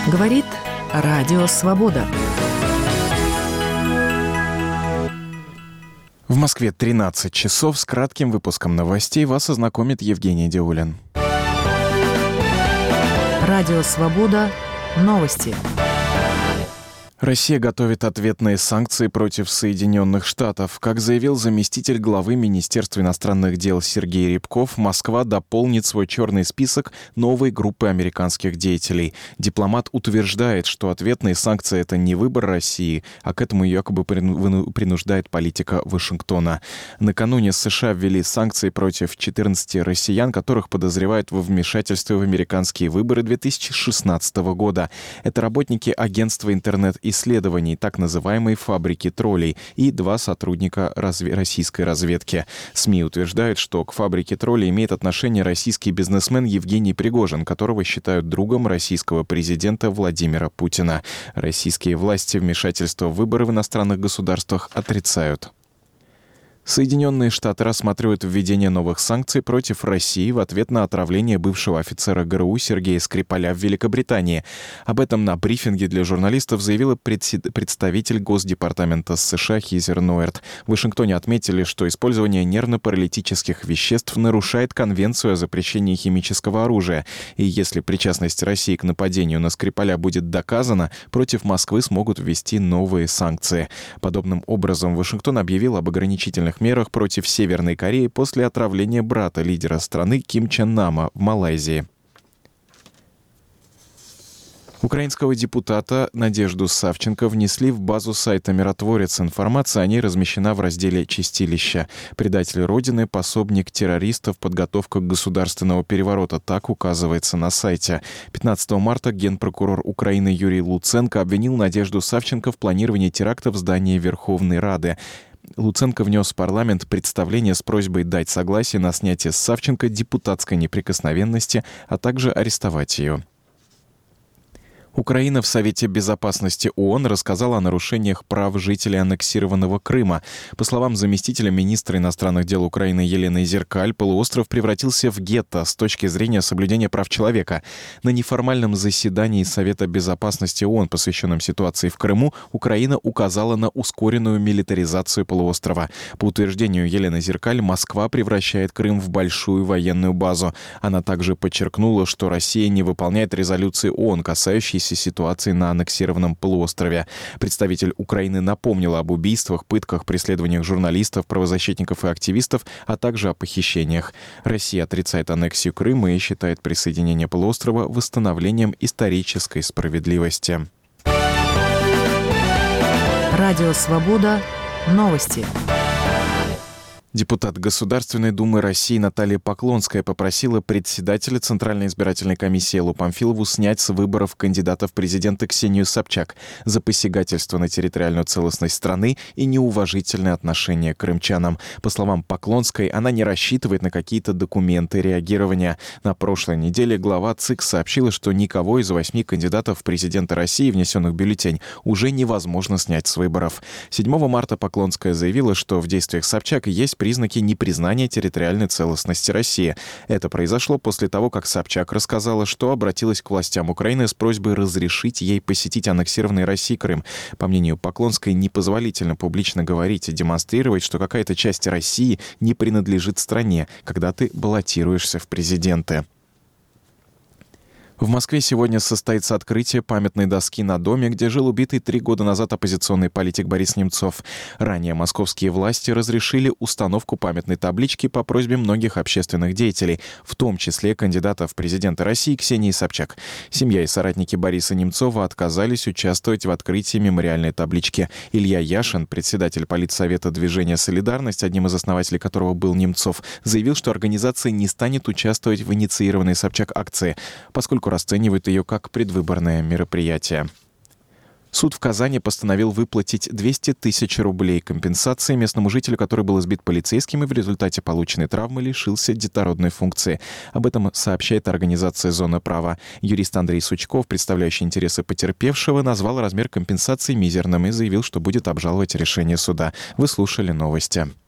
Говорит Радио Свобода. В Москве 13 часов. С кратким выпуском новостей вас ознакомит Евгений Деулин. Радио Свобода. Новости. Россия готовит ответные санкции против Соединенных Штатов. Как заявил заместитель главы Министерства иностранных дел Сергей Рябков, Москва дополнит свой черный список новой группы американских деятелей. Дипломат утверждает, что ответные санкции — это не выбор России, а к этому якобы принуждает политика Вашингтона. Накануне США ввели санкции против 14 россиян, которых подозревают во вмешательстве в американские выборы 2016 года. Это работники агентства интернет-исследований, так называемой «фабрики троллей», и 2 сотрудника российской разведки. СМИ утверждают, что к «фабрике троллей» имеет отношение российский бизнесмен Евгений Пригожин, которого считают другом российского президента Владимира Путина. Российские власти вмешательство в выборы в иностранных государствах отрицают. Соединенные Штаты рассматривают введение новых санкций против России в ответ на отравление бывшего офицера ГРУ Сергея Скрипаля в Великобритании. Об этом на брифинге для журналистов заявила представитель Госдепартамента США Хизер Нуэрт. В Вашингтоне отметили, что использование нервно-паралитических веществ нарушает Конвенцию о запрещении химического оружия. И если причастность России к нападению на Скрипаля будет доказана, против Москвы смогут ввести новые санкции. Подобным образом Вашингтон объявил об ограничительных мерах против Северной Кореи после отравления брата лидера страны Ким Чен Нама в Малайзии. Украинского депутата Надежду Савченко внесли в базу сайта «Миротворец». Информация о ней размещена в разделе «Чистилища». Предатель Родины, пособник террористов, подготовка государственного переворота. Так указывается на сайте. 15 марта генпрокурор Украины Юрий Луценко обвинил Надежду Савченко в планировании теракта в здании Верховной Рады. Луценко внес в парламент представление с просьбой дать согласие на снятие с Савченко депутатской неприкосновенности, а также арестовать ее. Украина в Совете Безопасности ООН рассказала о нарушениях прав жителей аннексированного Крыма. По словам заместителя министра иностранных дел Украины Елены Зеркаль, полуостров превратился в гетто с точки зрения соблюдения прав человека. На неформальном заседании Совета Безопасности ООН, посвященном ситуации в Крыму, Украина указала на ускоренную милитаризацию полуострова. По утверждению Елены Зеркаль, Москва превращает Крым в большую военную базу. Она также подчеркнула, что Россия не выполняет резолюции ООН, касающиеся ситуации на аннексированном полуострове. Представитель Украины напомнил об убийствах, пытках, преследованиях журналистов, правозащитников и активистов, а также о похищениях. Россия отрицает аннексию Крыма и считает присоединение полуострова восстановлением исторической справедливости. Радио Свобода. Новости. Депутат Государственной Думы России Наталья Поклонская попросила председателя Центральной избирательной комиссии Эллу Памфилову снять с выборов кандидата в президенты Ксению Собчак за посягательство на территориальную целостность страны и неуважительное отношение к крымчанам. По словам Поклонской, она не рассчитывает на какие-то документы реагирования. На прошлой неделе глава ЦИК сообщила, что никого из 8 кандидатов в президенты России, внесенных в бюллетень, уже невозможно снять с выборов. 7 марта Поклонская заявила, что в действиях Собчак есть признаки непризнания территориальной целостности России. Это произошло после того, как Собчак рассказала, что обратилась к властям Украины с просьбой разрешить ей посетить аннексированный Россией Крым. По мнению Поклонской, непозволительно публично говорить и демонстрировать, что какая-то часть России не принадлежит стране, когда ты баллотируешься в президенты. В Москве сегодня состоится открытие памятной доски на доме, где жил убитый 3 года назад оппозиционный политик Борис Немцов. Ранее московские власти разрешили установку памятной таблички по просьбе многих общественных деятелей, в том числе кандидата в президенты России Ксении Собчак. Семья и соратники Бориса Немцова отказались участвовать в открытии мемориальной таблички. Илья Яшин, председатель политсовета движения «Солидарность», одним из основателей которого был Немцов, заявил, что организация не станет участвовать в инициированной Собчак акции, поскольку расценивают ее как предвыборное мероприятие. Суд в Казани постановил выплатить 200 тысяч рублей компенсации местному жителю, который был избит полицейским и в результате полученной травмы лишился детородной функции. Об этом сообщает организация «Зона права». Юрист Андрей Сучков, представляющий интересы потерпевшего, назвал размер компенсации мизерным и заявил, что будет обжаловать решение суда. Вы слушали новости.